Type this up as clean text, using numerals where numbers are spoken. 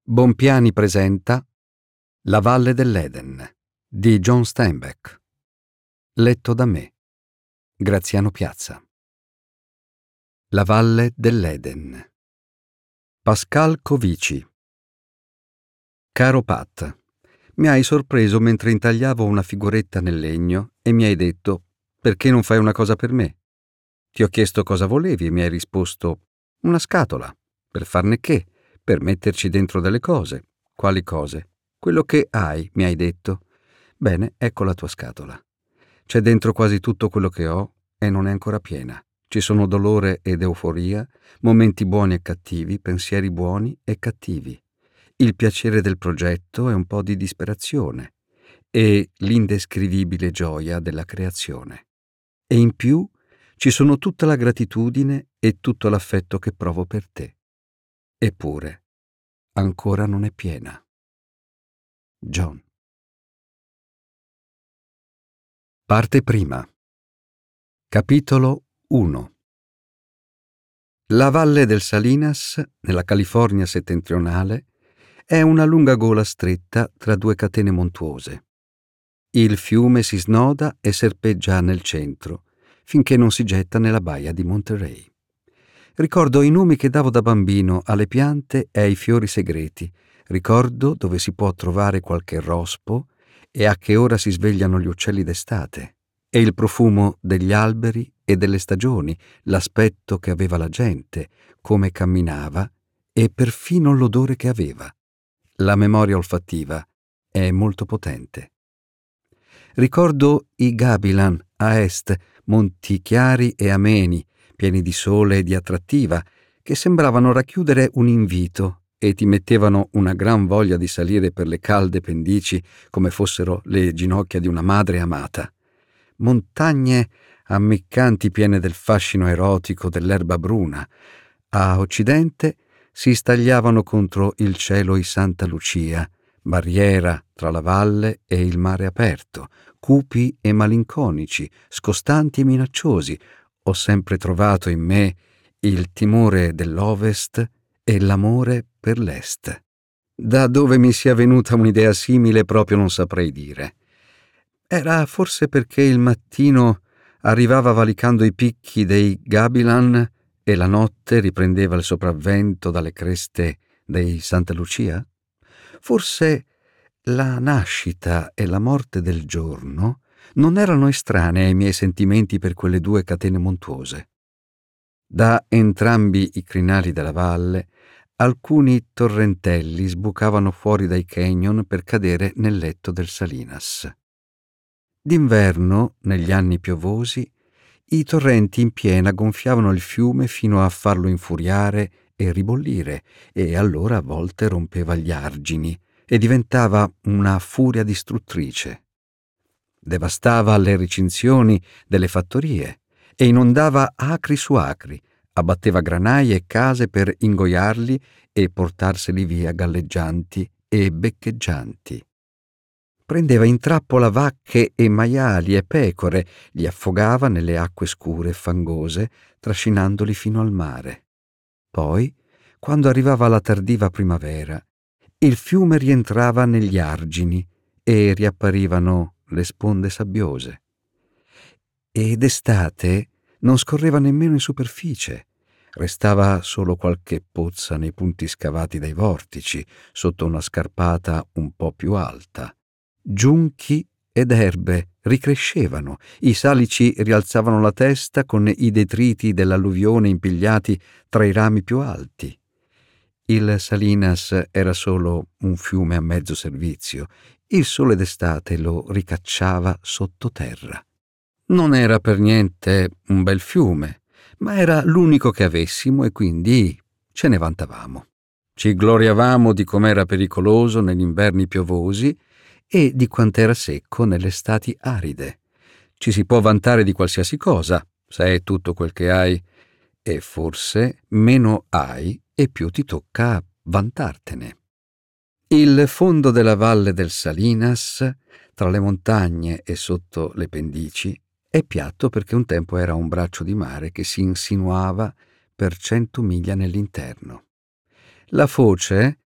Bompiani presenta La Valle dell'Eden di John Steinbeck. Letto da me, Graziano Piazza. La Valle dell'Eden. Pascal Covici. Caro Pat, mi hai sorpreso mentre intagliavo una figuretta nel legno e mi hai detto: perché non fai una cosa per me? Ti ho chiesto cosa volevi e mi hai risposto: una scatola. Per farne che? Per metterci dentro delle cose. Quali cose? Quello che hai, mi hai detto. Bene, ecco la tua scatola. C'è dentro quasi tutto quello che ho e non è ancora piena. Ci sono dolore ed euforia, momenti buoni e cattivi, pensieri buoni e cattivi, il piacere del progetto e un po' di disperazione, e l'indescrivibile gioia della creazione. E in più ci sono tutta la gratitudine e tutto l'affetto che provo per te. Eppure, ancora non è piena. John. Parte prima. Capitolo 1. La valle del Salinas, nella California settentrionale, è una lunga gola stretta tra due catene montuose. Il fiume si snoda e serpeggia nel centro, finché non si getta nella baia di Monterey. Ricordo i nomi che davo da bambino alle piante e ai fiori segreti. Ricordo dove si può trovare qualche rospo e a che ora si svegliano gli uccelli d'estate. E il profumo degli alberi e delle stagioni, l'aspetto che aveva la gente, come camminava e perfino l'odore che aveva. La memoria olfattiva è molto potente. Ricordo i Gabilan a est, monti chiari e ameni, pieni di sole e di attrattiva, che sembravano racchiudere un invito e ti mettevano una gran voglia di salire per le calde pendici come fossero le ginocchia di una madre amata. Montagne ammiccanti piene del fascino erotico dell'erba bruna. A occidente si stagliavano contro il cielo i Santa Lucia, barriera tra la valle e il mare aperto, cupi e malinconici, scostanti e minacciosi. Ho sempre trovato in me il timore dell'ovest e l'amore per l'est. Da dove mi sia venuta un'idea simile proprio non saprei dire. Era forse perché il mattino arrivava valicando i picchi dei Gabilan e la notte riprendeva il sopravvento dalle creste dei Santa Lucia? Forse la nascita e la morte del giorno non erano estranee ai miei sentimenti per quelle due catene montuose. Da entrambi i crinali della valle alcuni torrentelli sbucavano fuori dai canyon per cadere nel letto del Salinas. D'inverno, negli anni piovosi, i torrenti in piena gonfiavano il fiume fino a farlo infuriare e ribollire, e allora a volte rompeva gli argini e diventava una furia distruttrice. Devastava le recinzioni delle fattorie e inondava acri su acri, abbatteva granai e case per ingoiarli e portarseli via galleggianti e beccheggianti. Prendeva in trappola vacche e maiali e pecore, li affogava nelle acque scure e fangose, trascinandoli fino al mare. Poi, quando arrivava la tardiva primavera, il fiume rientrava negli argini e riapparivano le sponde sabbiose. E d'estate non scorreva nemmeno in superficie. Restava solo qualche pozza nei punti scavati dai vortici, sotto una scarpata un po' più alta. Giunchi ed erbe ricrescevano, i salici rialzavano la testa con i detriti dell'alluvione impigliati tra i rami più alti. Il Salinas era solo un fiume a mezzo servizio. Il sole d'estate lo ricacciava sottoterra. Non era per niente un bel fiume, ma era l'unico che avessimo e quindi ce ne vantavamo. Ci gloriavamo di com'era pericoloso negli inverni piovosi e di quant'era secco nelle estati aride. Ci si può vantare di qualsiasi cosa, se è tutto quel che hai, e forse meno hai e più ti tocca vantartene. Il fondo della valle del Salinas, tra le montagne e sotto le pendici, è piatto perché un tempo era un braccio di mare che si insinuava per 100 miglia nell'interno. La foce